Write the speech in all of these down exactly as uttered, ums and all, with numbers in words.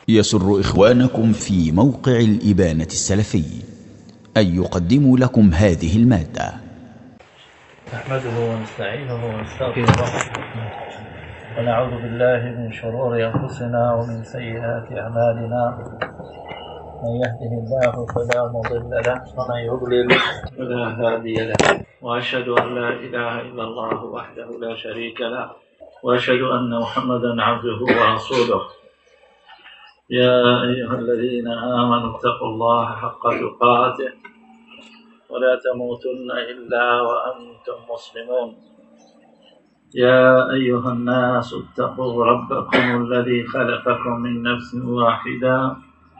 يسر إخوانكم في موقع الإبانة السلفي أن يقدموا لكم هذه المادة. نحمده ونستعينه ونستغفره ونعوذ بالله من شرور أنفسنا ومن سيئات أعمالنا. من يهده الله فلا مضل له ومن يضلل فلا هادي له، وأشهد أن لا إله إلا الله وحده لا شريك له، وأشهد أن محمدا عبده ورسوله. يا أيها الذين آمنوا اتقوا الله حق تقاته ولا تموتن إلا وأنتم مسلمون. يا أيها الناس اتقوا ربكم الذي خلقكم من نفس واحدة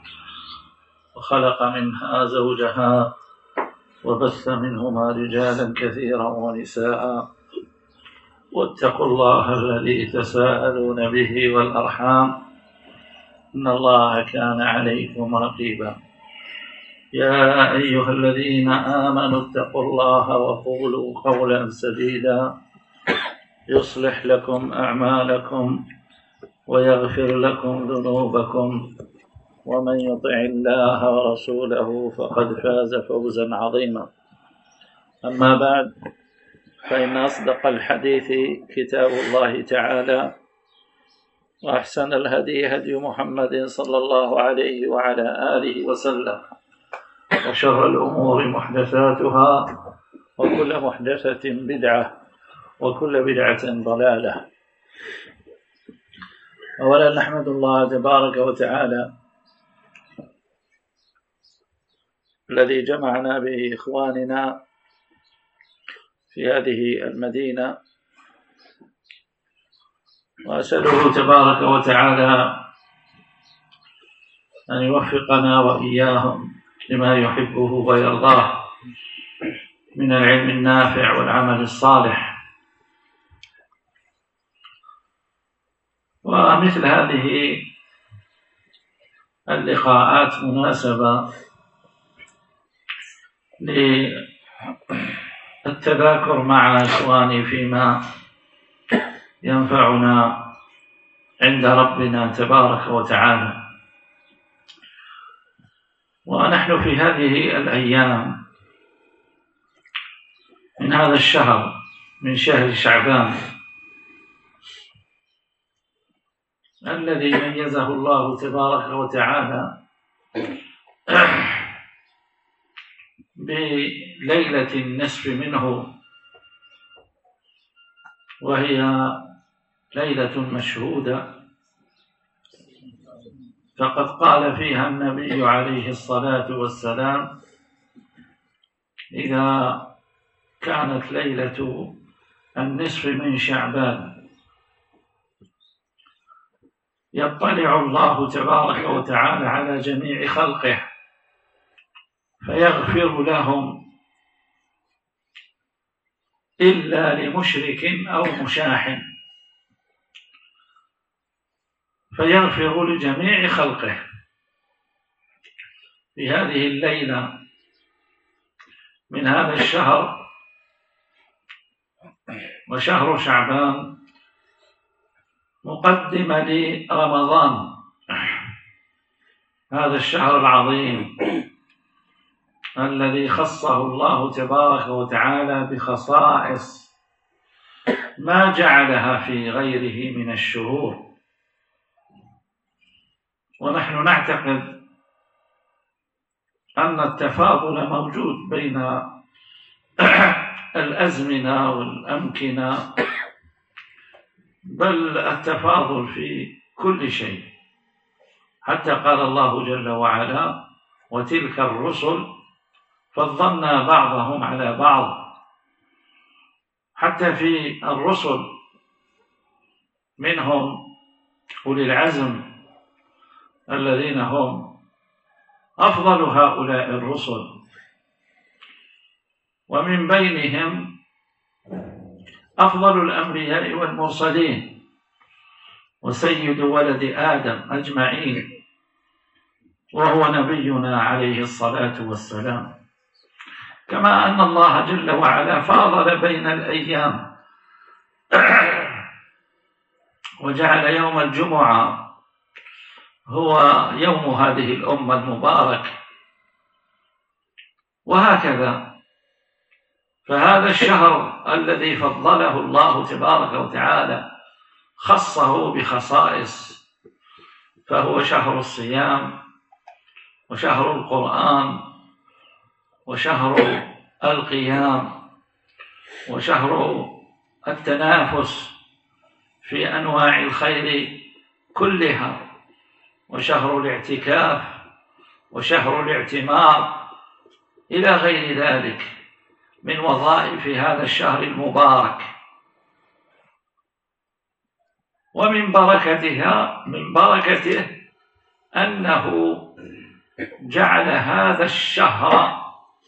وخلق منها زوجها وبث منهما رجالا كثيرا ونساء، واتقوا الله الذي تساءلون به والأرحام إن الله كان عليكم رقيبا. يا أيها الذين آمنوا اتقوا الله وقولوا قولا سديدا يصلح لكم أعمالكم ويغفر لكم ذنوبكم، ومن يطع الله ورسوله فقد فاز فوزا عظيما. أما بعد، فإن أصدق الحديث كتاب الله تعالى، وأحسن الهدي هدي محمد صلى الله عليه وعلى آله وسلم، وشر الأمور محدثاتها، وكل محدثة بدعة، وكل بدعة ضلالة. أولا نحمد الله تبارك وتعالى الذي جمعنا بإخواننا في هذه المدينة، وأسأله تبارك وتعالى أن يوفقنا وإياهم لما يحبه ويرضاه من العلم النافع والعمل الصالح. ومثل هذه اللقاءات مناسبة للتذاكر مع إخواني فيما ينفعنا عند ربنا تبارك وتعالى. ونحن في هذه الأيام من هذا الشهر، من شهر شعبان الذي ميزه الله تبارك وتعالى بليلة النصف منه، وهي ليلة مشهودة، فقد قال فيها النبي عليه الصلاة والسلام: إذا كانت ليلة النصف من شعبان يطلع الله تبارك وتعالى على جميع خلقه فيغفر لهم إلا لمشرك أو مشاح، فيغفر لجميع خلقه في هذه الليلة من هذا الشهر. وشهر شعبان مقدمة لرمضان، هذا الشهر العظيم الذي خصه الله تبارك وتعالى بخصائص ما جعلها في غيره من الشهور. ونحن نعتقد أن التفاضل موجود بين الأزمنة والأمكنة، بل التفاضل في كل شيء، حتى قال الله جل وعلا: وتلك الرسل فضلنا بعضهم على بعض. حتى في الرسل منهم أولي العزم الذين هم أفضل هؤلاء الرسل، ومن بينهم أفضل الأنبياء والمرسلين وسيد ولد آدم أجمعين، وهو نبينا عليه الصلاة والسلام. كما أن الله جل وعلا فاضل بين الأيام وجعل يوم الجمعة هو يوم هذه الأمة المبارك. وهكذا فهذا الشهر الذي فضله الله تبارك وتعالى خصه بخصائص، فهو شهر الصيام وشهر القرآن وشهر القيام وشهر التنافس في أنواع الخير كلها وشهر الاعتكاف وشهر الاعتمار إلى غير ذلك من وظائف هذا الشهر المبارك. ومن بركتها من بركته أنه جعل هذا الشهر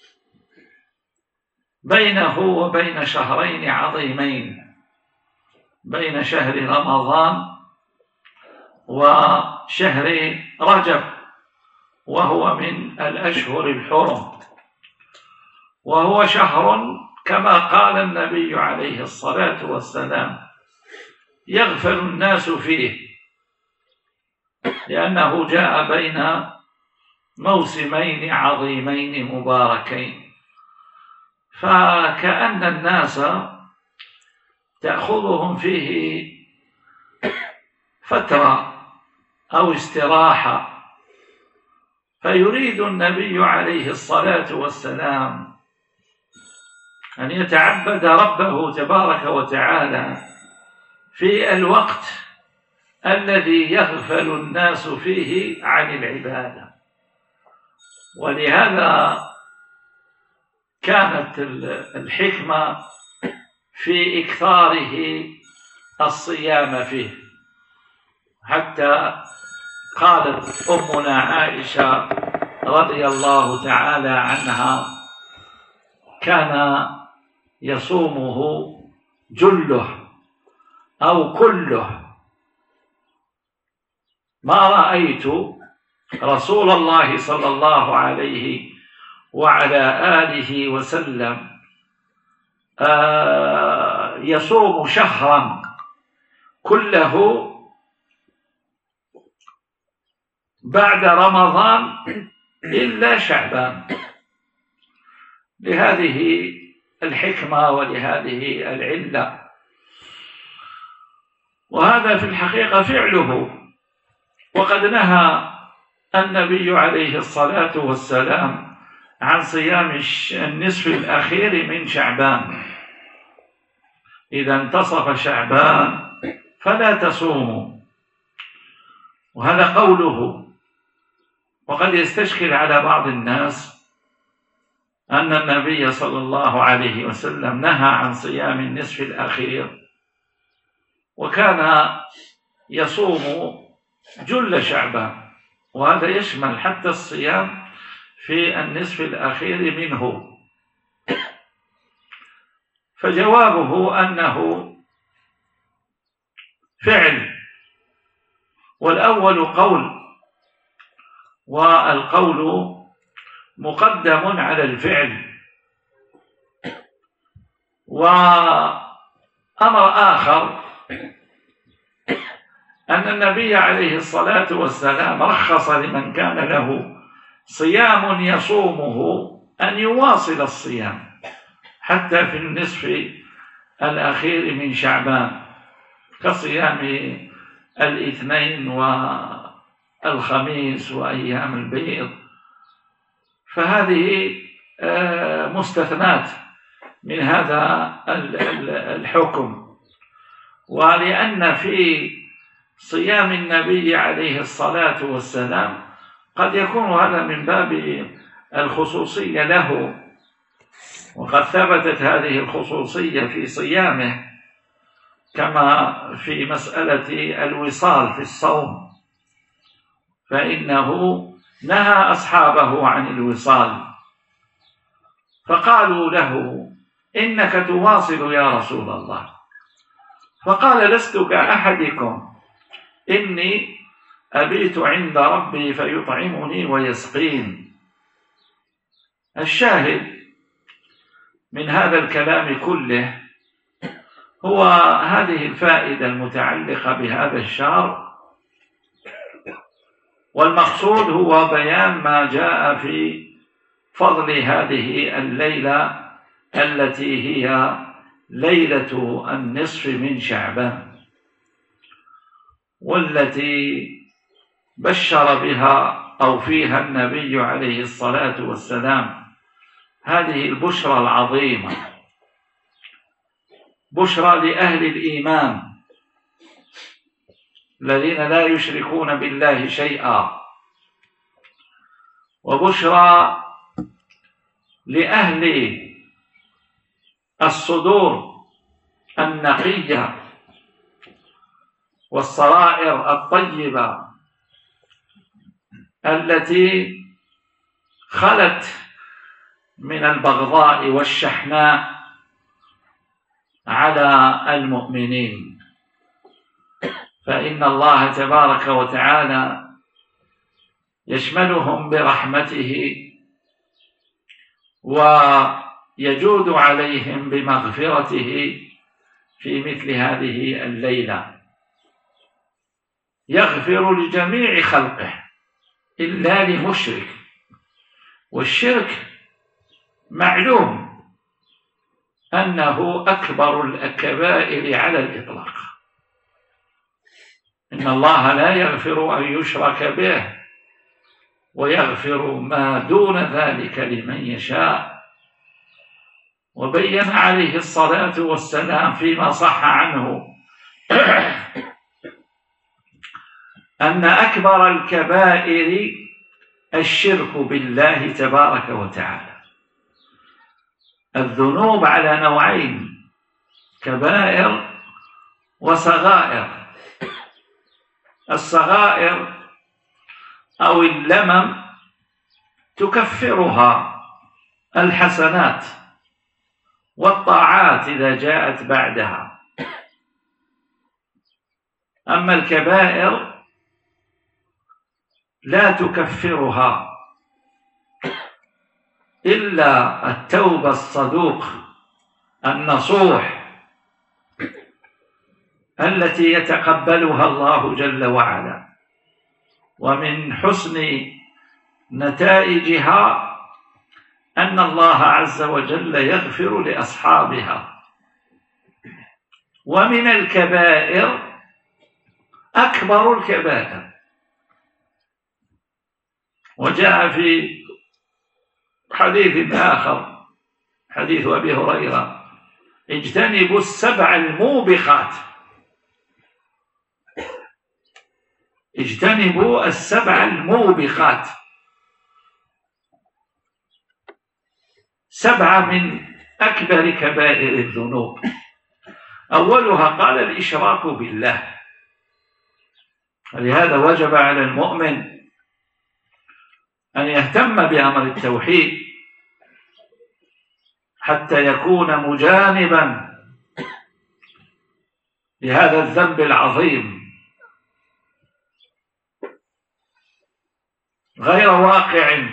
بينه وبين شهرين عظيمين، بين شهر رمضان وشهر رجب، وهو من الأشهر الحرم، وهو شهر كما قال النبي عليه الصلاة والسلام يغفل الناس فيه، لأنه جاء بين موسمين عظيمين مباركين، فكأن الناس تأخذهم فيه فترة أو استراحة، فيريد النبي عليه الصلاة والسلام أن يتعبد ربه تبارك وتعالى في الوقت الذي يغفل الناس فيه عن العبادة. ولهذا كانت الحكمة في إكثاره الصيام فيه، حتى قالت أمنا عائشة رضي الله تعالى عنها كان يصومه جله أو كله، ما رأيت رسول الله صلى الله عليه وعلى آله وسلم يصوم شهرا كله بعد رمضان إلا شعبان، لهذه الحكمة ولهذه العلة. وهذا في الحقيقة فعله، وقد نهى النبي عليه الصلاة والسلام عن صيام النصف الأخير من شعبان، إذا انتصف شعبان فلا تصوموا، وهذا قوله. وقد يستشكل على بعض الناس أن النبي صلى الله عليه وسلم نهى عن صيام النصف الأخير، وكان يصوم جل شعبان، وهذا يشمل حتى الصيام في النصف الأخير منه. فجوابه أنه فعل، والأول قول، والقول مقدم على الفعل. وأمر آخر أن النبي عليه الصلاة والسلام رخص لمن كان له صيام يصومه أن يواصل الصيام حتى في النصف الأخير من شعبان، كصيام الاثنين والخميس وأيام البيض، فهذه مستثنات من هذا الحكم. ولأن في صيام النبي عليه الصلاة والسلام قد يكون هذا من باب الخصوصية له، وقد ثبتت هذه الخصوصية في صيامه، كما في مسألة الوصال في الصوم، فإنه نهى أصحابه عن الوصال، فقالوا له إنك تواصل يا رسول الله، فقال لست كأحدكم، إني أبيت عند ربي فيطعمني ويسقين. الشاهد من هذا الكلام كله هو هذه الفائدة المتعلقة بهذا الشهر، والمقصود هو بيان ما جاء في فضل هذه الليلة التي هي ليلة النصف من شعبان، والتي بشر بها أو فيها النبي عليه الصلاة والسلام هذه البشرى العظيمة، بشرى لأهل الإيمان الذين لا يشركون بالله شيئا، وبشرى لأهل الصدور النقية والسرائر الطيبة التي خلت من البغضاء والشحناء على المؤمنين، فإن الله تبارك وتعالى يشملهم برحمته ويجود عليهم بمغفرته في مثل هذه الليلة، يغفر لجميع خلقه إلا لمشرك، والشرك معلوم أنه أكبر الكبائر على الإطلاق. إن الله لا يغفر أن يشرك به ويغفر ما دون ذلك لمن يشاء. وبين عليه الصلاة والسلام فيما صح عنه أن أكبر الكبائر الشرك بالله تبارك وتعالى. الذنوب على نوعين، كبائر وصغائر. الصغائر أو اللمم تكفرها الحسنات والطاعات إذا جاءت بعدها، أما الكبائر لا تكفرها إلا التوبة الصدوق النصوح التي يتقبلها الله جل وعلا، ومن حسن نتائجها أن الله عز وجل يغفر لأصحابها. ومن الكبائر أكبر الكبائر، وجاء في حديث آخر حديث أبي هريرة: اجتنبوا السبع الموبقات، اجتنبوا السبع الموبقات، سبعة من أكبر كبائر الذنوب. أولها قال الإشراك بالله، ولهذا وجب على المؤمن أن يهتم بأمر التوحيد حتى يكون مجانبا لهذا الذنب العظيم غير واقع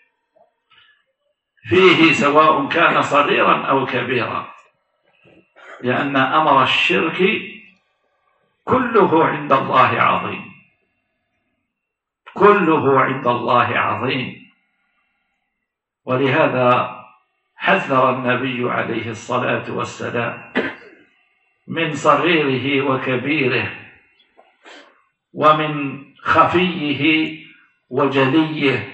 فيه، سواء كان صغيرا أو كبيرا، لأن أمر الشرك كله عند الله عظيم، كله عند الله عظيم. ولهذا حذر النبي عليه الصلاة والسلام من صغيره وكبيره، ومن خفيه وجليه.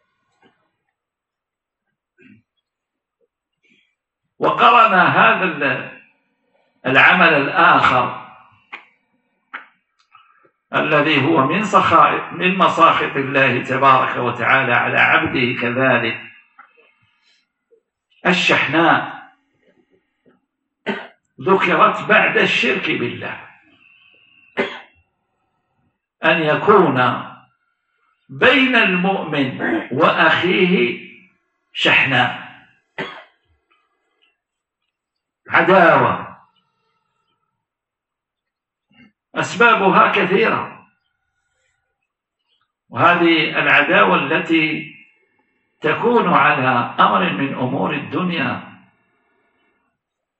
وقرن هذا العمل الآخر الذي هو من سخائط من مساخط الله تبارك وتعالى على عبده كذلك، الشحناء ذكرت بعد الشرك بالله، أن يكون بين المؤمن وأخيه شحناء، عداوة، أسبابها كثيرة. وهذه العداوة التي تكون على أمر من أمور الدنيا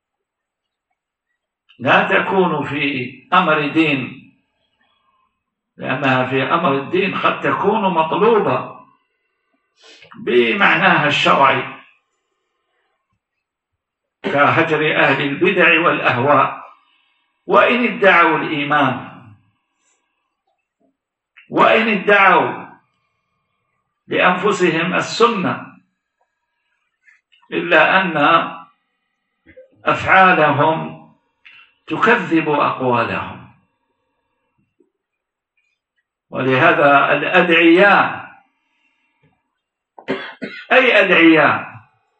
لا تكون في أمر دين، لأنها في أمر الدين قد تكون مطلوبة بمعناها الشرعي كهجر أهل البدع والأهواء، وإن ادعوا الإيمان وإن ادعوا لأنفسهم السنة، إلا أن أفعالهم تكذب أقوالهم. ولهذا الأدعياء، أي أدعياء،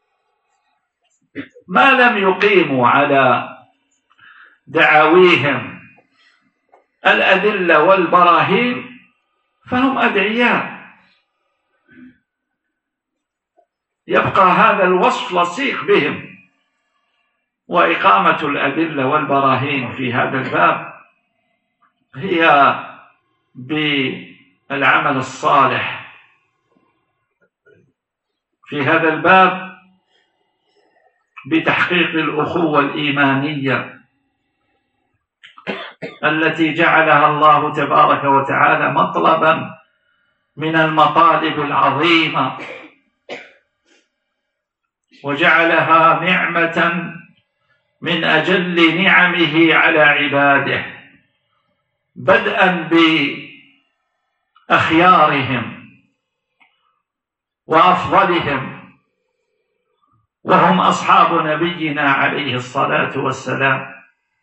ما لم يقيموا على دعاويهم الأدلة والبراهين فهم أدعياء. يبقى هذا الوصف لصيق بهم، وإقامة الأدلة والبراهين في هذا الباب هي بالعمل الصالح في هذا الباب، بتحقيق الأخوة الإيمانية التي جعلها الله تبارك وتعالى مطلبا من المطالب العظيمة، وجعلها نعمة من أجل نعمه على عباده، بدءا بأخيارهم وأفضلهم وهم أصحاب نبينا عليه الصلاة والسلام.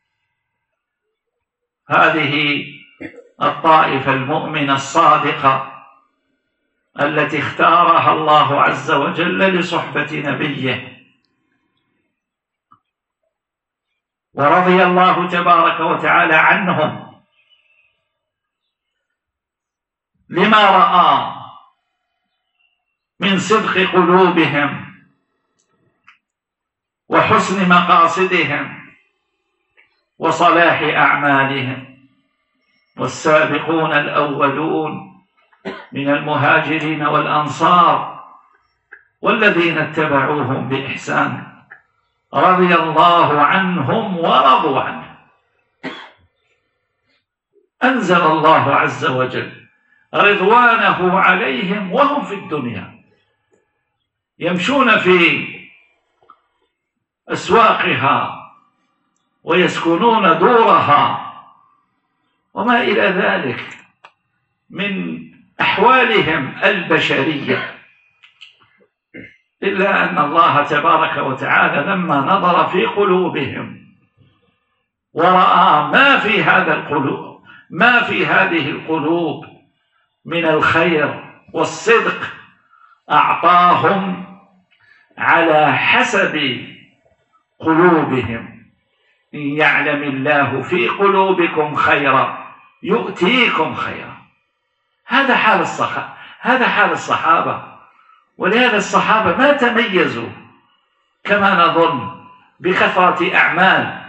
هذه الطائفة المؤمنة الصادقة التي اختارها الله عز وجل لصحبة نبيه، ورضي الله تبارك وتعالى عنهم لما رأى من صدق قلوبهم وحسن مقاصدهم وصلاح أعمالهم. والسابقون الأولون من المهاجرين والأنصار والذين اتبعوهم بإحسان رضي الله عنهم ورضوا عنه. أنزل الله عز وجل رضوانه عليهم وهم في الدنيا يمشون في أسواقها ويسكنون دورها وما إلى ذلك من أحوالهم البشرية، إلا أن الله تبارك وتعالى لما نظر في قلوبهم ورأى ما في هذا القلوب ما في هذه القلوب من الخير والصدق أعطاهم على حسب قلوبهم. إن يعلم الله في قلوبكم خيرا يؤتيكم خيرا. هذا حال الصحابة هذا حال الصحابة ولهذا الصحابة ما تميزوا كما نظن بكثرة أعمال.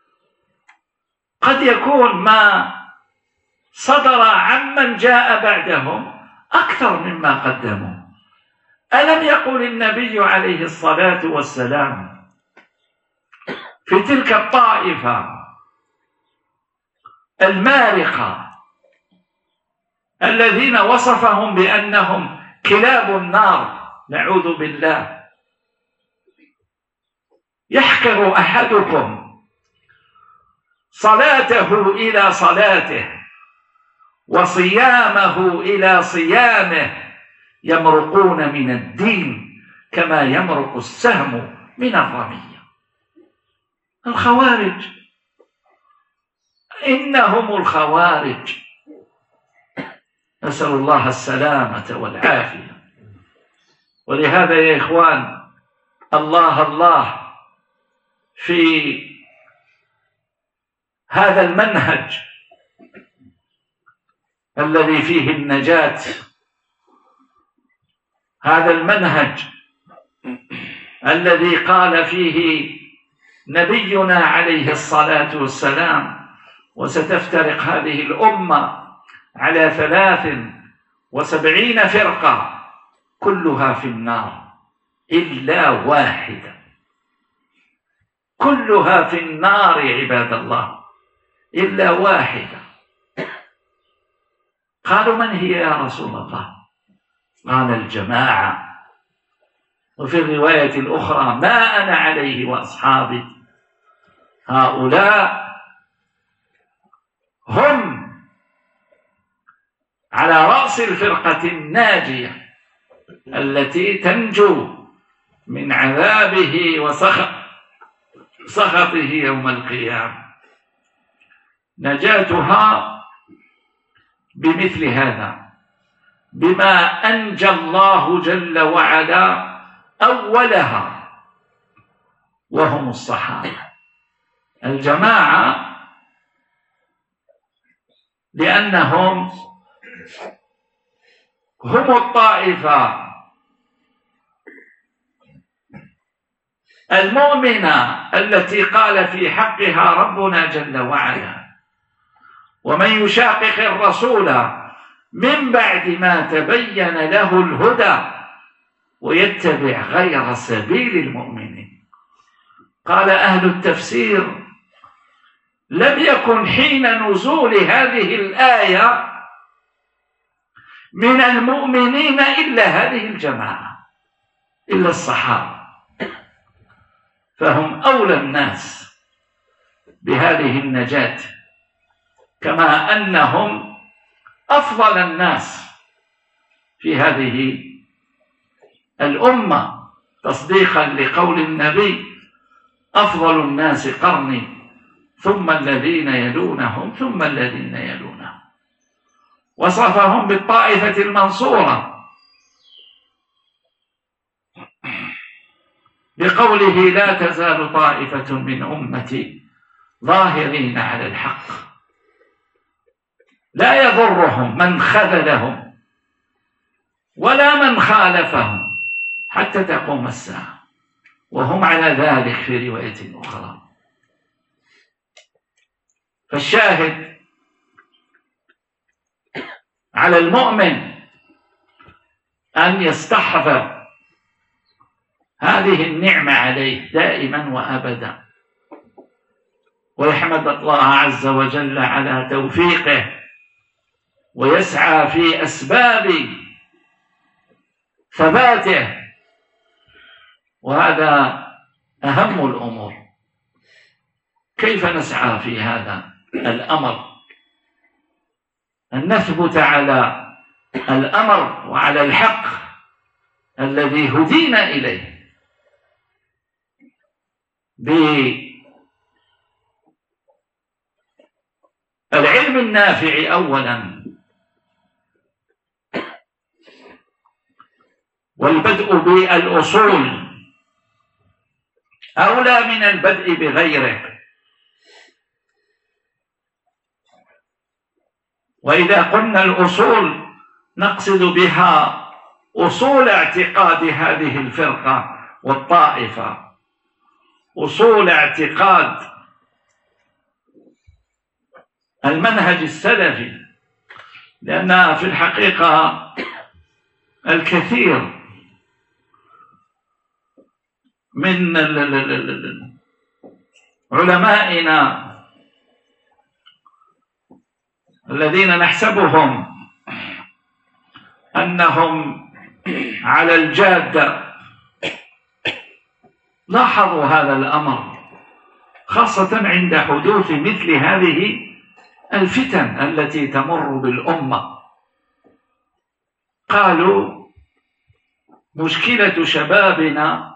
قد يكون ما صدر عمن جاء بعدهم أكثر مما قدموا. ألم يقل النبي عليه الصلاة والسلام في تلك الطائفة المارقة الذين وصفهم بأنهم كلاب النار نعوذ بالله: يحقر أحدكم صلاته إلى صلاته وصيامه إلى صيامه يمرقون من الدين كما يمرق السهم من الرمية. الخوارج إنهم الخوارج، نسأل الله السلامة والعافية. ولهذا يا إخوان الله الله في هذا المنهج الذي فيه النجاة، هذا المنهج الذي قال فيه نبينا عليه الصلاة والسلام: وستفترق هذه الأمة على ثلاث وسبعين فرقة كلها في النار إلا واحدة. كلها في النار عباد الله إلا واحدة. قالوا: من هي يا رسول الله؟ قال: الجماعة. وفي الرواية الأخرى: ما أنا عليه وأصحابي. هؤلاء هم على رأس الفرقة الناجية التي تنجو من عذابه وسخطه يوم القيامة. نجاتها بمثل هذا، بما أنجى الله جل وعلا أولها وهم الصحابة. الجماعة لأنهم هم الطائفة المؤمنة التي قال في حقها ربنا جل وعلا: ومن يشاقق الرسول من بعد ما تبين له الهدى ويتبع غير سبيل المؤمنين. قال أهل التفسير: لم يكن حين نزول هذه الآية من المؤمنين إلا هذه الجماعة، إلا الصحابة، فهم أولى الناس بهذه النجاة، كما أنهم أفضل الناس في هذه الأمة، تصديقا لقول النبي: أفضل الناس قرني ثم الذين يلونهم ثم الذين يلونهم. وصفهم بالطائفة المنصورة بقوله: لا تزال طائفة من أمتي ظاهرين على الحق لا يضرهم من خذلهم ولا من خالفهم حتى تقوم الساعة، وهم على ذلك في رواية أخرى. فالشاهد على المؤمن أن يستحضر هذه النعمة عليه دائما وأبدا، ويحمد الله عز وجل على توفيقه، ويسعى في أسباب ثباته، وهذا أهم الأمور. كيف نسعى في هذا الأمر؟ أن نثبت على الأمر وعلى الحق الذي هدينا إليه بالعلم النافع أولا، والبدء بالأصول أولى من البدء بغيره. وإذا قلنا الأصول نقصد بها أصول اعتقاد هذه الفرقة والطائفة، أصول اعتقاد المنهج السلفي، لأن في الحقيقة الكثير من علمائنا الذين نحسبهم أنهم على الجادة لاحظوا هذا الأمر، خاصة عند حدوث مثل هذه الفتن التي تمر بالأمة. قالوا: مشكلة شبابنا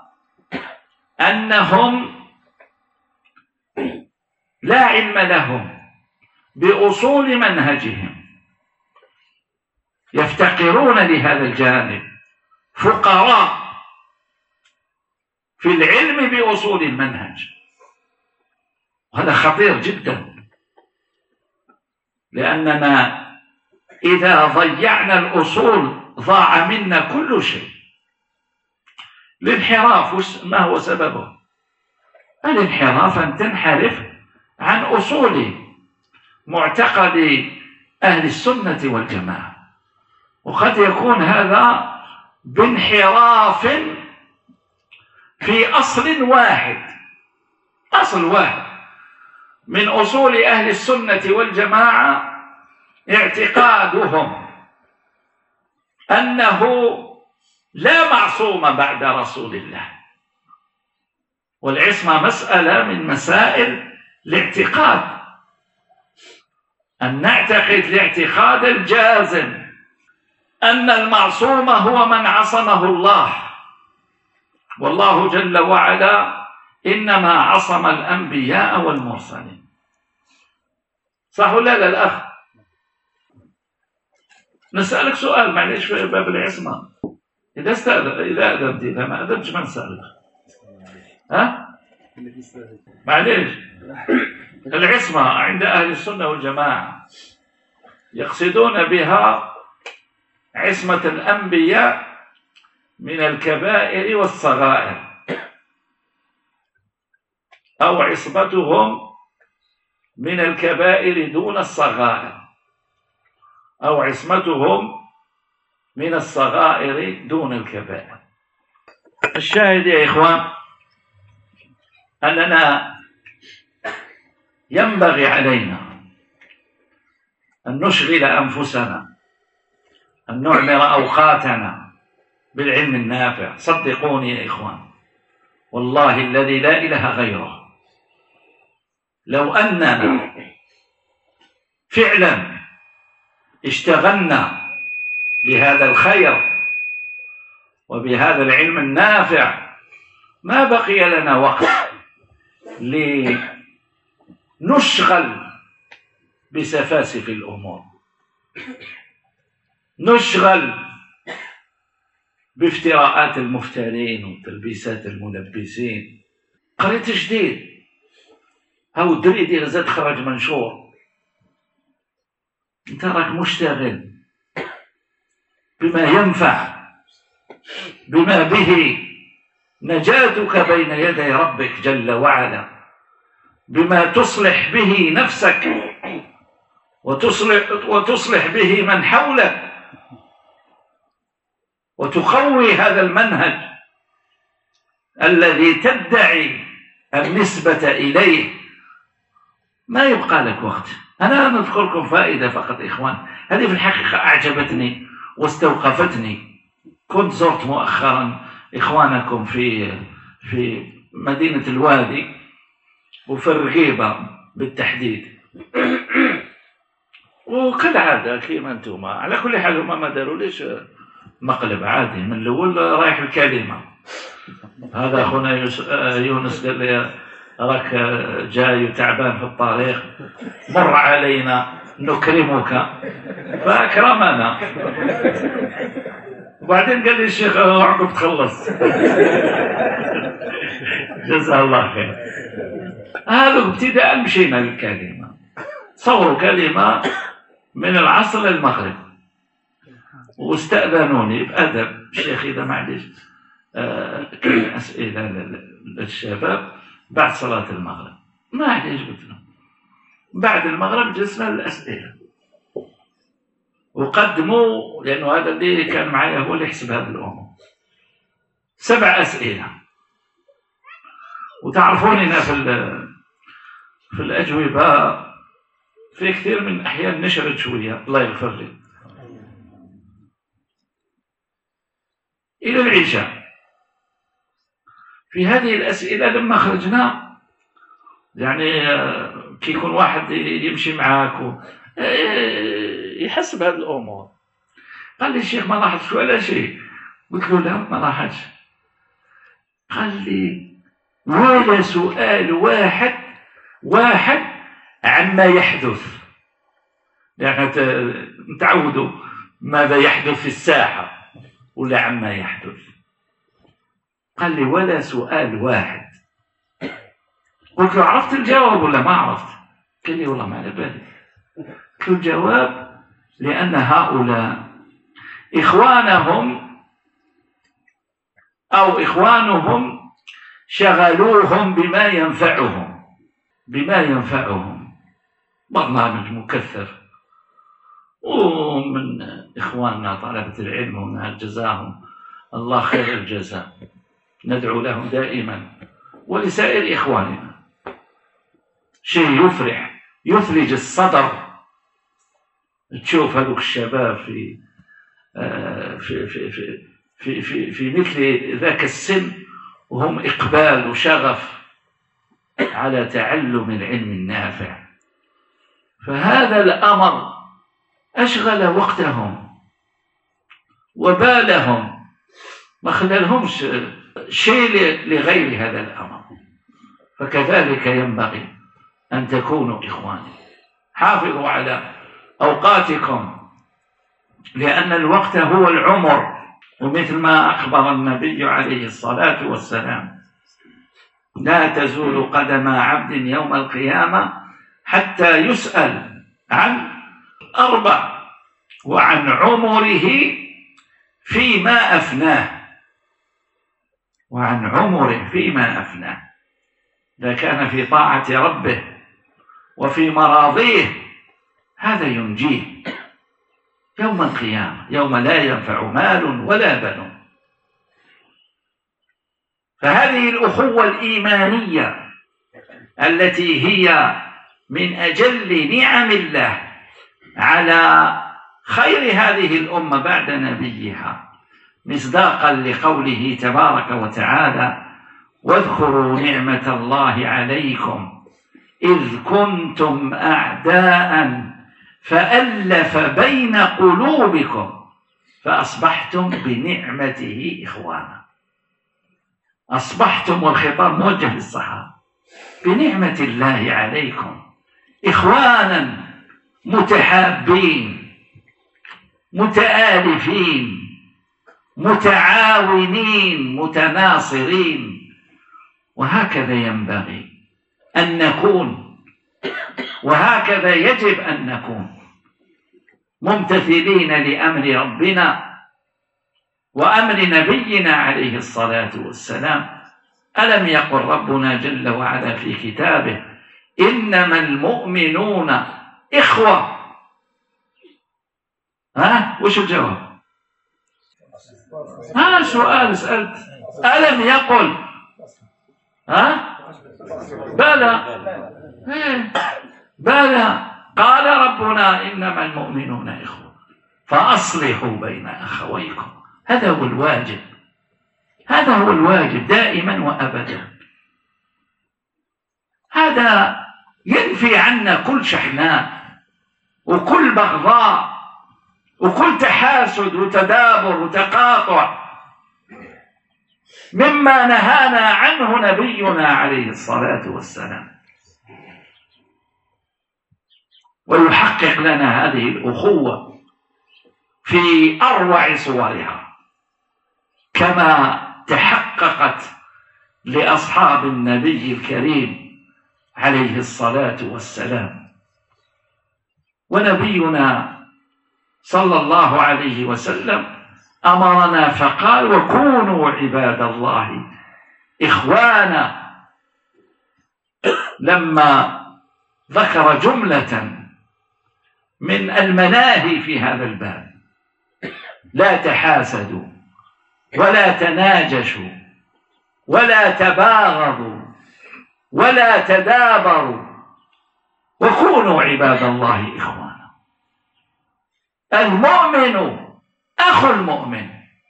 أنهم لا علم لهم بأصول منهجهم، يفتقرون لهذا الجانب، فقراء في العلم بأصول المنهج. وهذا خطير جدا، لأننا إذا ضيعنا الأصول ضاع منا كل شيء. الانحراف ما هو سببه؟ الانحراف أن تنحرف عن أصول معتقد أهل السنة والجماعة، وقد يكون هذا بانحراف في أصل واحد، أصل واحد من أصول أهل السنة والجماعة اعتقادهم أنه لا معصوم بعد رسول الله، والعصمة مسألة من مسائل الاعتقاد، أن نعتقد الاعتقاد الجازم أن المعصوم هو من عصمه الله، والله جل وعلا إنما عصم الأنبياء والمرسلين. صح ولا لا الأخ؟ نسألك سؤال معلش في باب العصمة، إذا استأذن إذا أذنت إذا ما أذنتش ما نسألك. ها؟ معلش العصمة عند أهل السنة والجماعة يقصدون بها عصمة الأنبياء من الكبائر والصغائر، أو عصمتهم من الكبائر دون الصغائر، أو عصمتهم من الصغائر دون الكبائر. الشاهد يا إخوان أننا ينبغي علينا أن نشغل أنفسنا، أن نعمر أوقاتنا بالعلم النافع. صدقوني يا إخوان والله الذي لا إله غيره، لو أننا فعلا اشتغلنا بهذا الخير وبهذا العلم النافع ما بقي لنا وقت لنشغل بسفاسف الأمور، نشغل بافتراءات المفترين وتلبيسات الملبسين. قريت جديد هاو الدري ديال زاد خرج منشور، انت راك مشتغل بما ينفع، بما به نجاتك بين يدي ربك جل وعلا، بما تصلح به نفسك وتصلح, وتصلح به من حولك، وتقوي هذا المنهج الذي تدعي النسبة إليه. ما يبقى لك وقت. أنا نذكركم فائدة فقط إخوان، هذه في الحقيقة أعجبتني واستوقفتني. كنت زرت مؤخرا إخوانكم في في مدينة الوادي وفي الرغيبة بالتحديد، وكالعادة كيما انتم على كل حال هما ما داروا ليش مقلب عادي من الأول رايح الكلمة. هذا أخونا يونس قال لي راك جاي وتعبان في الطريق، مر علينا نكرمك، فأكرمنا. وبعدين قال لي الشيخ عقب تخلص. جزاه الله خير. هذا ابتداء مشينا للكلمة. صوروا كلمة من العصر للمغرب، واستأذنوني بأدب الشيخ إذا معليش آه أسئلة للشباب بعد صلاة المغرب. ما عليش قلت لهم بعد المغرب جلسنا للأسئلة وقدموا، لأنه هذا اللي كان معي هو اللي يحسب هذه الأمور. سبع أسئلة، وتعرفون هنا في في الأجوبة في كثير من الأحيان نشرت شوية الله يغفر لي إلى العشاء. في هذه الأسئلة لما خرجنا يعني كي يكون واحد يمشي معاك يحسب هذه الأمور. قال لي الشيخ ما لاحظتش ولا شيء. قلت له لا ما لاحظتش. قال لي ولا سؤال واحد واحد عما يحدث، يعني نتعودوا ماذا يحدث في الساحة ولا عما يحدث. قال لي ولا سؤال واحد. قلت له عرفت الجواب ولا ما عرفت؟ قال لي والله ما على بالي. قلت له الجواب لأن هؤلاء إخوانهم أو إخوانهم شغلوهم بما ينفعهم، بما ينفعهم. برنامج مكثر، ومن إخواننا طلبة العلم هنا جزاهم الله خير الجزاء، ندعو لهم دائما ولسائر تشوف هذوك الشباب في في في في في في, في مثل ذاك السن وهم إقبال وشغف على تعلم العلم النافع. فهذا الأمر أشغل وقتهم وبالهم، ما خلالهمش شيء لغير هذا الأمر. فكذلك ينبغي أن تكونوا إخواني، حافظوا على أوقاتكم، لأن الوقت هو العمر. ومثل ما أخبر النبي عليه الصلاة والسلام: لا تزول قدم عبد يوم القيامة حتى يسأل عن أربع: وعن عمره فيما أفناه، وعن عمره فيما أفناه، إذا كان في طاعة ربه وفي مراضيه هذا ينجيه يوم القيامة، يوم لا ينفع مال ولا بنون. فهذه الأخوة الإيمانية التي هي من أجل نعم الله على خير هذه الأمة بعد نبيها، مصداقا لقوله تبارك وتعالى: واذكروا نعمة الله عليكم إذ كنتم أعداء فألف بين قلوبكم فأصبحتم بنعمته إخوانا. أصبحتم، والخطاب موجه للصحابة، بنعمة الله عليكم إخوانا متحابين متآلفين متعاونين متناصرين. وهكذا ينبغي أن نكون، وهكذا يجب أن نكون ممتثلين لأمر ربنا وأمر نبينا عليه الصلاة والسلام. ألم يقل ربنا جل وعلا في كتابه: إنما المؤمنون إخوة؟ ها وش الجواب؟ ها سؤال سألت. ألم يقل؟ ها بلى بلى قال ربنا: إنما المؤمنون إخوة فأصلحوا بين أخويكم. هذا هو الواجب، هذا هو الواجب دائما وأبدا. هذا ينفي عنا كل شحناء وكل بغضاء وكل تحاسد وتدابر وتقاطع مما نهانا عنه نبينا عليه الصلاة والسلام، ويحقق لنا هذه الأخوة في أروع صورها كما تحققت لأصحاب النبي الكريم عليه الصلاة والسلام. ونبينا صلى الله عليه وسلم أمرنا فقال: وكونوا عباد الله إخوانا، لما ذكر جملة من المناهي في هذا الباب: لا تحاسدوا ولا تناجشوا ولا تباغضوا ولا تدابروا وكونوا عباد الله إخوانا. المؤمن أخو المؤمن،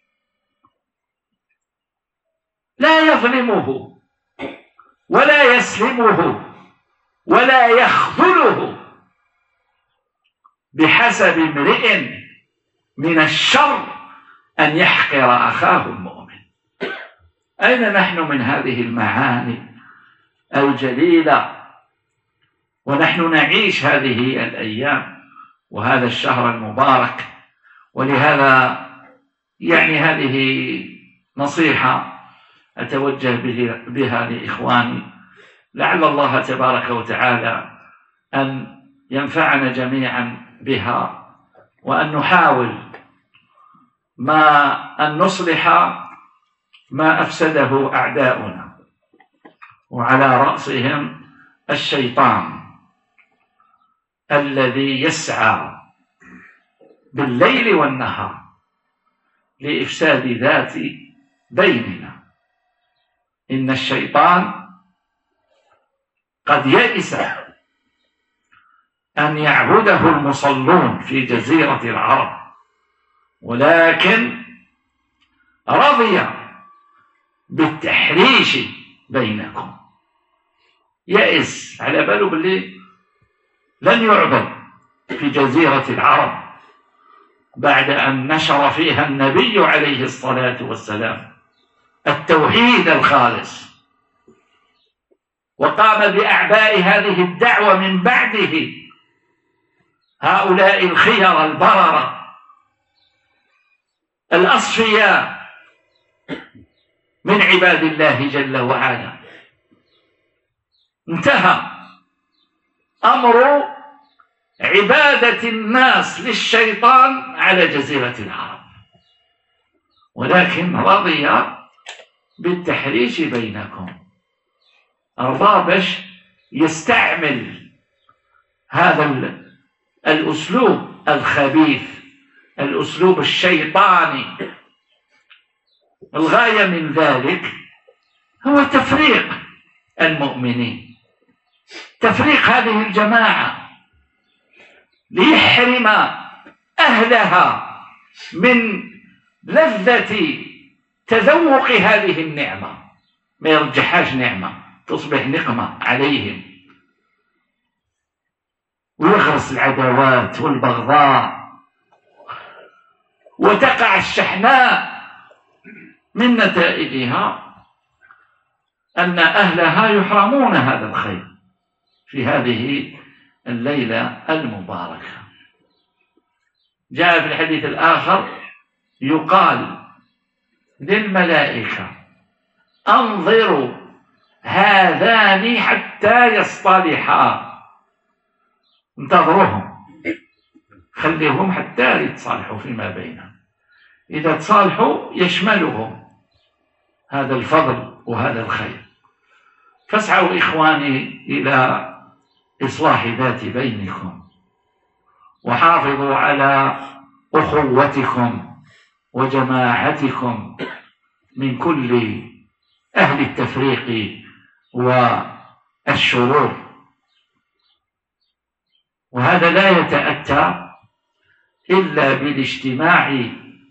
لا يظلمه ولا يسلمه ولا يخذله بحسب امرئ من الشر أن يحقر أخاه المؤمن. أين نحن من هذه المعاني الجليلة ونحن نعيش هذه الأيام وهذا الشهر المبارك؟ ولهذا يعني هذه نصيحة أتوجه بها لإخواني، لعل الله تبارك وتعالى أن ينفعنا جميعا بها، وأن نحاول ما أن نصلح ما أفسده أعداؤنا، وعلى رأسهم الشيطان الذي يسعى بالليل والنهار لإفساد ذات بيننا. إن الشيطان قد يئس أن يعبده المصلون في جزيرة العرب، ولكن رضي بالتحريش بينكم. يئس على باله باللي لن يعبد في جزيرة العرب بعد أن نشر فيها النبي عليه الصلاة والسلام التوحيد الخالص، وقام بأعباء هذه الدعوة من بعده هؤلاء الخير البررة الأصفياء من عباد الله جل وعلا. انتهى أمر عبادة الناس للشيطان على جزيرة العرب، ولكن رضي بالتحريش بينكم، أرضى باش يستعمل هذا الأسلوب الخبيث، الأسلوب الشيطاني. الغاية من ذلك هو تفريق المؤمنين، تفريق هذه الجماعة ليحرم أهلها من لذة تذوق هذه النعمة، ما يرجحهاش نعمة، تصبح نقمة عليهم، ويغرس العداوات والبغضاء، وتقع الشحناء من نتائجها أن أهلها يحرمون هذا الخير في هذه الليلة المباركة. جاء في الحديث الآخر يقال للملائكة: أنظروا هذان حتى يصطلحا، انتظروهم، خليهم حتى يتصالحوا فيما بينهم، إذا تصالحوا يشملهم هذا الفضل وهذا الخير. فاسعوا إخواني إلى إصلاح ذات بينكم، وحافظوا على أخوتكم وجماعتكم من كل أهل التفريق والشرور. وهذا لا يتأتى إلا بالاجتماع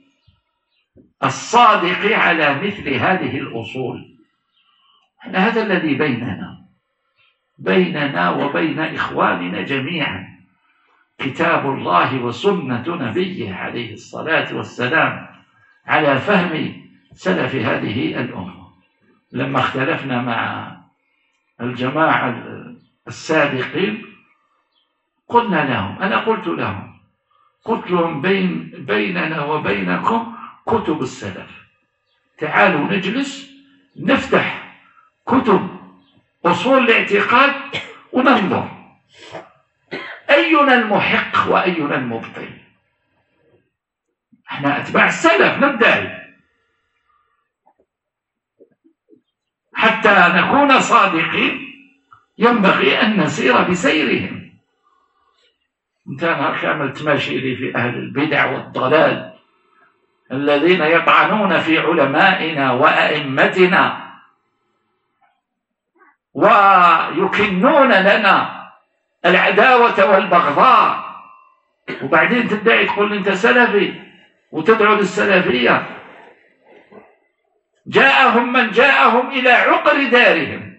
الصادق على مثل هذه الأصول. هذا الذي بيننا بيننا وبين إخواننا جميعا كتاب الله وسنة نبيه عليه الصلاة والسلام على فهم سلف هذه الأمة. لما اختلفنا مع الجماعة السابقين قلنا لهم، أنا قلت لهم قلت لهم بين بيننا وبينكم كتب السلف، تعالوا نجلس نفتح كتب أصول الاعتقاد وننظر أينا المحق وأينا المبطل. احنا أتباع السلف ندعي حتى نكون صادقين، ينبغي أن نسير بسيرهم. انت أنا كامل تماشي لي في أهل البدع والضلال الذين يطعنون في علمائنا وأئمتنا ويكنون لنا العداوة والبغضاء، وبعدين تدعي تقول أنت سلفي وتدعو للسلفية. جاءهم من جاءهم إلى عقر دارهم،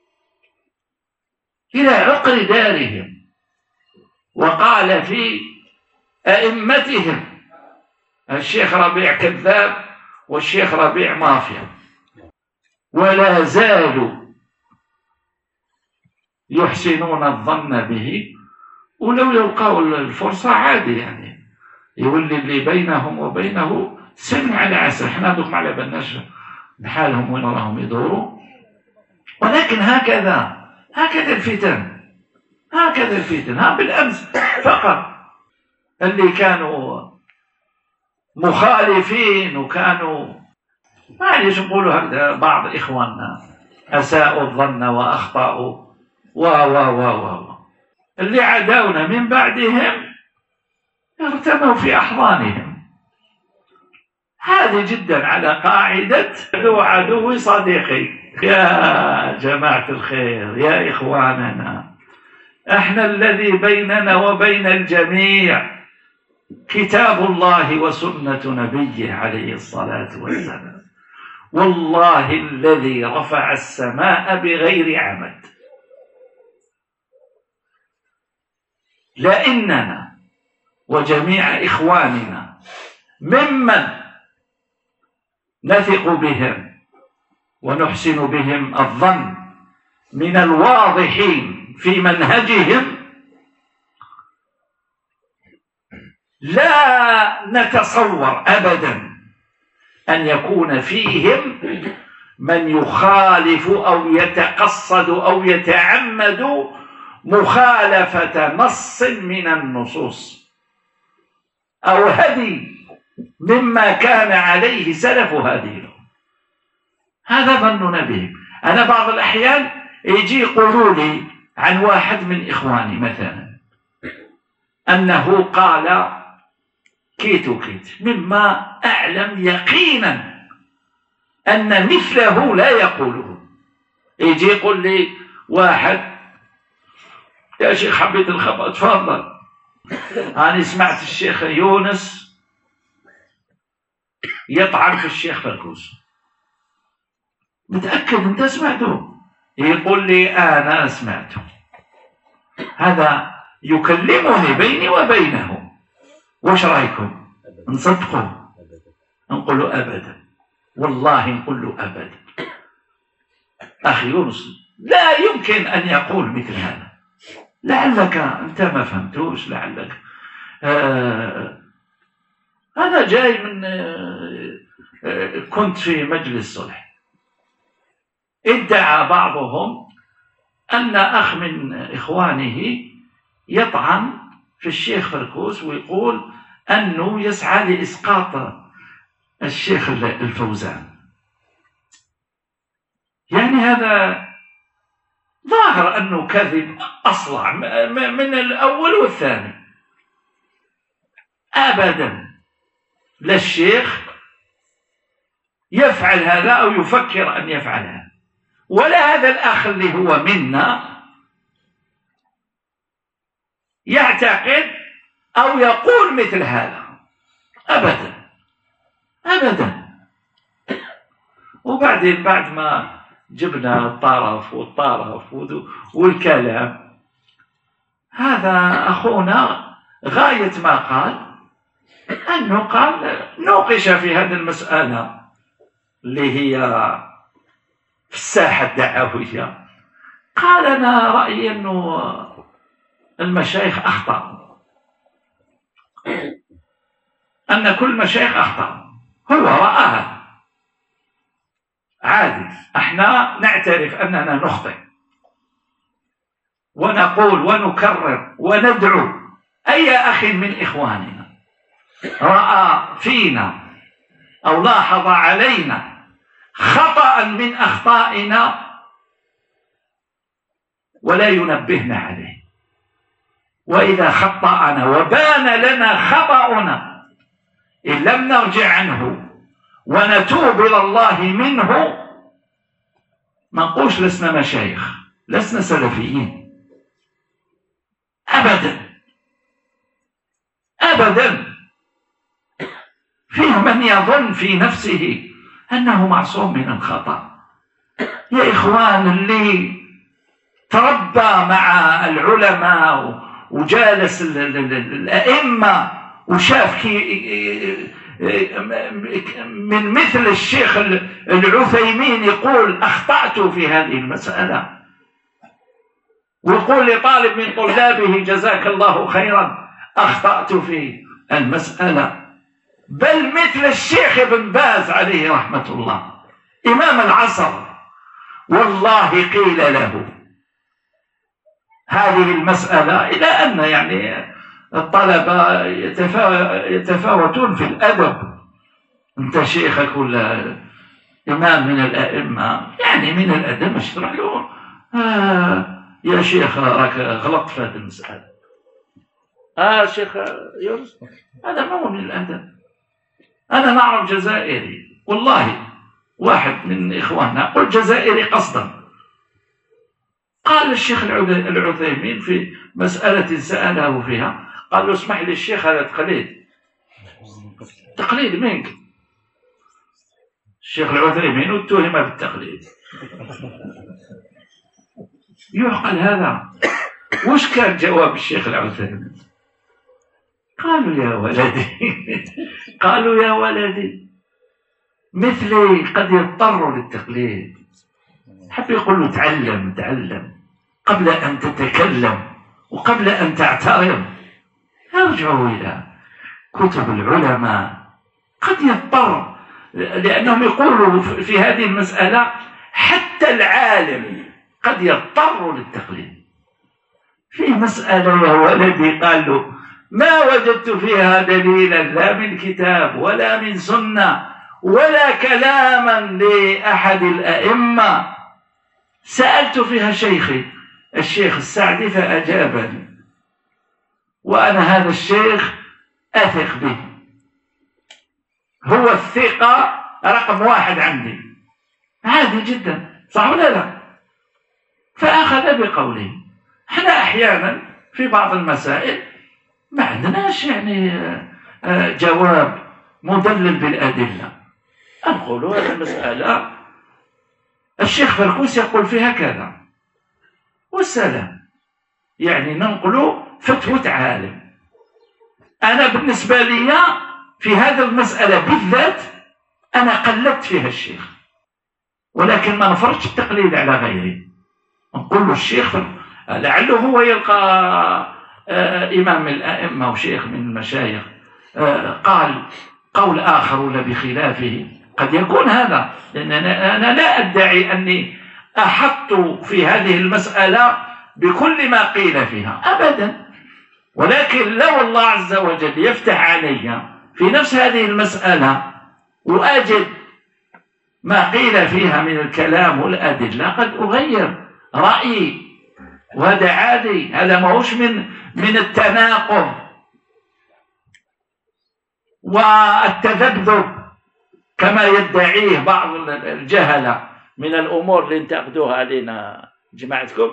إلى عقر دارهم، وقال في أئمتهم الشيخ ربيع كذاب والشيخ ربيع مافيا، ولا زالوا يحسنون الظن به، ولو يلقوا الفرصة عادي يعني يولي اللي بينهم وبينه سن على عسل. احنا دوك ما على بالناش بحالهم وين راهم يدوروا، ولكن هكذا هكذا الفتن، هكذا الفتن. ها بالأمس فقط اللي كانوا مخالفين وكانوا معليش نقولوا هكذا بعض إخواننا أساءوا الظن وأخطأوا و و و و اللي عداونا من بعدهم ارتموا في أحضانهم. هذه جدا على قاعدة ذو عدو صديقي. يا جماعة الخير، يا إخواننا، احنا الذي بيننا وبين الجميع كتاب الله وسنة نبيه عليه الصلاة والسلام. والله الذي رفع السماء بغير عمد لإننا وجميع إخواننا ممن نثق بهم ونحسن بهم الظن من الواضحين في منهجهم لا نتصور أبدا أن يكون فيهم من يخالف أو يتقصد أو يتعمد مخالفة نص من النصوص أو هدي مما كان عليه سلف هذه. هذا ظننا به. أنا بعض الأحيان يجي يقولوا لي عن واحد من إخواني مثلا أنه قال كيت وكيت مما أعلم يقينا أن مثله لا يقوله. يجي يقول لي واحد يا شيخ حبيت الخبر تفضل، أنا سمعت الشيخ يونس يطعن في الشيخ فركوس، متأكد أنت سمعته؟ يقول لي أنا سمعته. هذا يكلمني بيني وبينه، وش رأيكم؟ نصدقه؟ نقول له أبدا، والله نقول له أبدا. أخي يونس لا يمكن أن يقول مثل هذا. لعلك أنت ما فهمتوش، لعلك آه أنا جاي من آه آه كنت في مجلس صلح، ادعى بعضهم أن أخ من إخوانه يطعن في الشيخ فركوس ويقول أنه يسعى لإسقاط الشيخ الفوزان. يعني هذا ظاهر أنه كذب أصلع من الأول والثاني. أبدا لا الشيخ يفعل هذا أو يفكر أن يفعل هذا، ولا هذا الأخ اللي هو منا يعتقد أو يقول مثل هذا أبدا أبدا. وبعدين بعد ما جبنا الطرف والطرف والكلام، هذا أخونا غاية ما قال أنه قال نوقش في هذه المسألة اللي هي في الساحة الدعوية. قال أنا رأيي أنه المشايخ أخطأ، أن كل مشايخ أخطأ، هو رآها عادي. احنا نعترف أننا نخطئ ونقول ونكرر وندعو أي أخ من إخواننا رأى فينا أو لاحظ علينا خطأ من أخطائنا ولا ينبهنا عليه، وإذا خطأنا وبان لنا خطأنا إن لم نرجع عنه ونتوب إلى الله منه ما نقولش لسنا مشايخ، لسنا سلفيين أبدا أبدا. فيه من يظن في نفسه أنه معصوم من الخطأ. يا إخوان اللي تربى مع العلماء وجالس الأئمة وشاف كي من مثل الشيخ العثيمين يقول أخطأت في هذه المسألة، ويقول لطالب من طلابه جزاك الله خيرا أخطأت في المسألة. بل مثل الشيخ ابن باز عليه رحمة الله إمام العصر، والله قيل له هذه المسألة، إلى أن يعني الطلبة يتفاوتون في الأدب، أنت شيخك ولا إمام من الأئمة، يعني من الأدب اشرح له آه يا شيخ راك غلط في هذه المسألة. آه شيخ يونس هذا مو من الأدب. أنا نعرف جزائري والله، واحد من إخواننا قل جزائري قصدا، قال الشيخ العثيمين في مسألة سأله فيها، قال له اسمح لي الشيخ هذا تقليد. تقليد منك؟ الشيخ العثيمين اتهم بالتقليد. يعقل هذا؟ وش كان جواب الشيخ العثيمين؟ قالوا يا ولدي قالوا يا ولدي مثلي قد يضطر للتقليد. حب يقول له تعلم تعلم قبل أن تتكلم وقبل أن تعترض. ارجعوا إلى كتب العلماء. قد يضطر، لأنهم يقولوا في هذه المسألة حتى العالم قد يضطر للتقليد. في مسألة يا ولدي قال له ما وجدت فيها دليلا لا من كتاب ولا من سنة ولا كلاما لأحد الأئمة. سألت فيها شيخي الشيخ السعدي فأجابني، وأنا هذا الشيخ أثق به، هو الثقة رقم واحد عندي. عادي جدا، صح ولا لا؟ فأخذ بقوله. احنا أحيانا في بعض المسائل ما عندناش يعني جواب مدلل بالأدلة، نقول هذه المسألة الشيخ فركوس يقول فيها كذا والسلام، يعني ننقل فتوى عالم. أنا بالنسبة لي في هذه المسألة بالذات أنا قلدت فيها الشيخ، ولكن ما نفرضش التقليد على غيري. نقول له الشيخ لعله هو يلقى آه إمام من الأئمة وشيخ من المشايخ آه قال قول آخر ولا بخلافه، قد يكون هذا، لأن أنا لا أدعي أني أحط في هذه المسألة بكل ما قيل فيها أبدا، ولكن لو الله عز وجل يفتح علي في نفس هذه المسألة وأجد ما قيل فيها من الكلام والأدلة قد أغير رأيي، وهذا عادي، هذا ما هوش من من التناقض والتذبذب كما يدعيه بعض الجهلة من الأمور اللي انتقدوها علينا جماعتكم.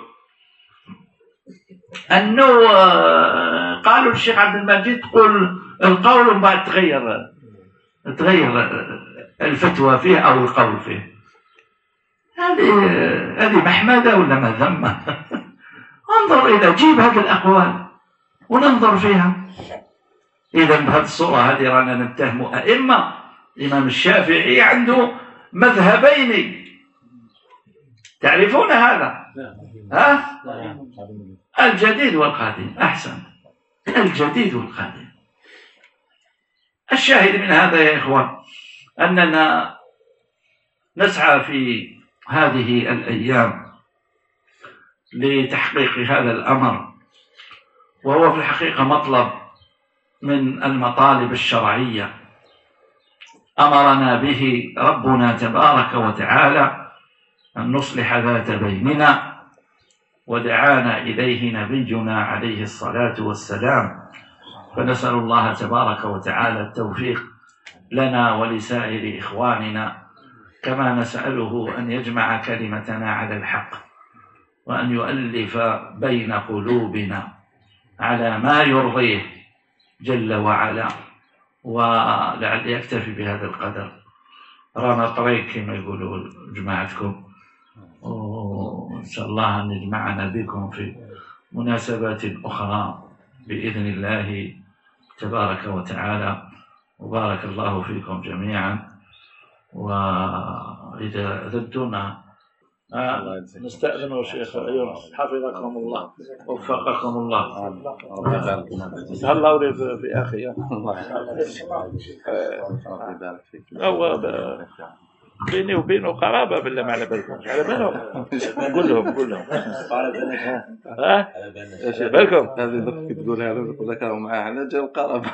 أنه قالوا الشيخ عبد المجيد قل القول بعد تغير تغير الفتوى فيه أو القول فيه. هذه هذه محمدة ولا مذمة؟ انظر إلى جيب هذه الأقوال وننظر فيها. إذا بهذه الصورة هذه رانا نتهم أئمة. الإمام الشافعي عنده مذهبين، تعرفون هذا؟ ها؟ الجديد والقديم. أحسن، الجديد والقديم. الشاهد من هذا يا إخوان أننا نسعى في هذه الأيام لتحقيق هذا الأمر، وهو في الحقيقة مطلب من المطالب الشرعية أمرنا به ربنا تبارك وتعالى أن نصلح ذات بيننا، ودعانا إليه نبينا عليه الصلاة والسلام. فنسأل الله تبارك وتعالى التوفيق لنا ولسائر إخواننا، كما نسأله أن يجمع كلمتنا على الحق وأن يؤلف بين قلوبنا على ما يرضيه جل وعلا. ولعل يكتفي بهذا القدر، رانا طريق كما يقولوا جماعتكم، وإن شاء الله أن يجمعنا بكم في مناسبات أخرى بإذن الله تبارك وتعالى. وبارك الله فيكم جميعا. وإذا أذنتنا نستأذن شيخ أيوة حفظكم الله وفقكم الله. الله ولي في أخي الله بيني وبينه قرابة بالله ما على بالكم، على بالهم قول لهم قول لهم ها ايش بالكم هذه تقولها ذكروا معاه احنا جا القرابة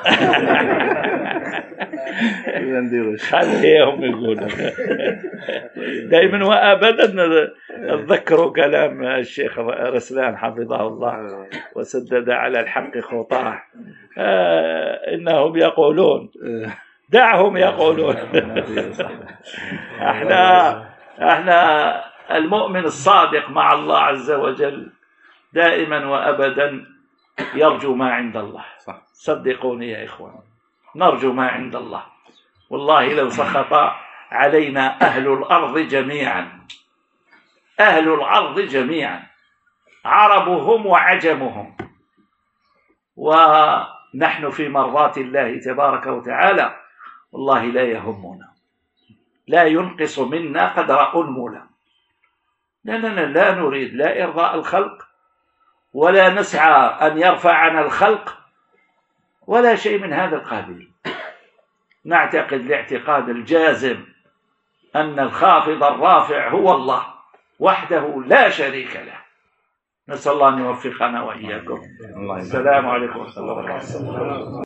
نديروا خليهم يقولوا دائما وابدا تذكروا كلام الشيخ رسلان حفظه الله وسدد على الحق خطاه. آه انهم يقولون دعهم يقولون. احنا احنا المؤمن الصادق مع الله عز وجل دائما وأبدا يرجو ما عند الله. صح. صدقوني يا إخوان، نرجو ما عند الله. والله لو سخط علينا أهل الأرض جميعا، أهل الأرض جميعا، عربهم وعجمهم، ونحن في مرضات الله تبارك وتعالى، والله لا يهمنا، لا ينقص منا قدر أنملة، لأننا لا نريد لا إرضاء الخلق ولا نسعى أن يرفع عنا الخلق ولا شيء من هذا القبيل. نعتقد الاعتقاد الجازم أن الخافض الرافع هو الله وحده لا شريك له. نسأل الله أن يوفقنا وإياكم. السلام عليكم ورحمة الله وبركاته.